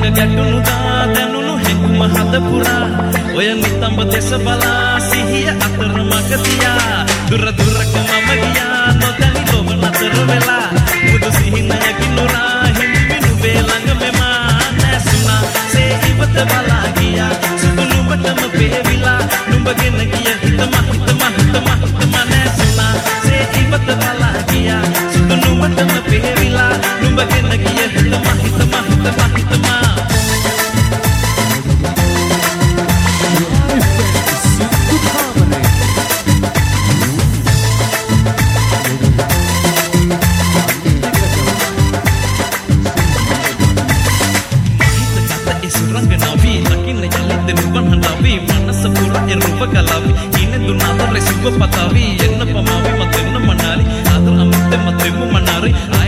ළඟ ගැටුණු දා දැනුණු හැඟුම හද පුරා ඔය නිතඹ දෙස බලා සිහිය අතර මග තියා දුර දුරක මම ගියා නොදැනි ලොව නතර වෙලා මුදු සිහිනයකින් නුරා හිඳි නුඹේ ළඟ මෙමා නැසුණා සේ ඉවත බලා ගියා සුදු නුඹටම පෙවිලා නුඹගෙන ගිය හිතම නැසුණා සේ ඉවත බලා ගියා සුදු නුඹටම පෙවිලා නුඹගෙන ගිය හිතම Patavi, yenna pamavi, matenna manali, adar amatte matemu manari.